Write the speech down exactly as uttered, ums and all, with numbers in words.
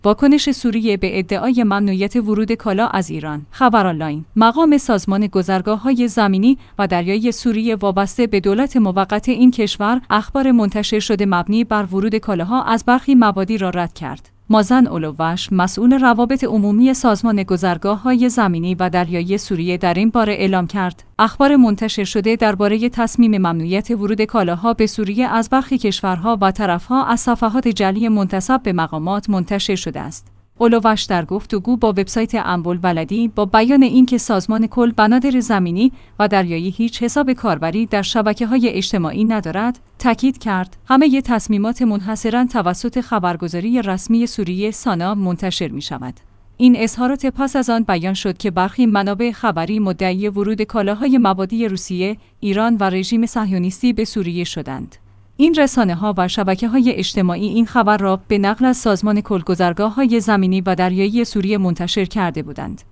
واکنش سوریه به ادعای ممنوعیت ورود کالا از ایران. خبر آنلاین. مقام سازمان گذرگاه‌های زمینی و دریایی سوریه وابسته به دولت موقت این کشور اخبار منتشر شده مبنی بر ورود کالاها از برخی مبادی را رد کرد. مازن اولوش، مسئول روابط عمومی سازمان گذرگاه‌های زمینی و دریایی سوریه در این باره اعلام کرد: اخبار منتشر شده درباره تصمیم ممنوعیت ورود کالاها به سوریه از برخی کشورها و طرفها از صفحات جعلی منتسب به مقامات منتشر شده است. اولوش در گفتگو با وبسایت انبوالبلدی با بیان اینکه سازمان کل بنادر زمینی و دریایی هیچ حساب کاربری در شبکه‌های اجتماعی ندارد، تاکید کرد همه تصمیمات منحصراً توسط خبرگزاری رسمی سوریه سانا منتشر می‌شود. این اظهارات پس از آن بیان شد که برخی منابع خبری مدعی ورود کالاهای مبادی روسیه، ایران و رژیم صهیونیستی به سوریه شدند. این رسانه‌ها و شبکه‌های اجتماعی این خبر را به نقل از سازمان کل گذرگاه‌های زمینی و دریایی سوریه منتشر کرده بودند.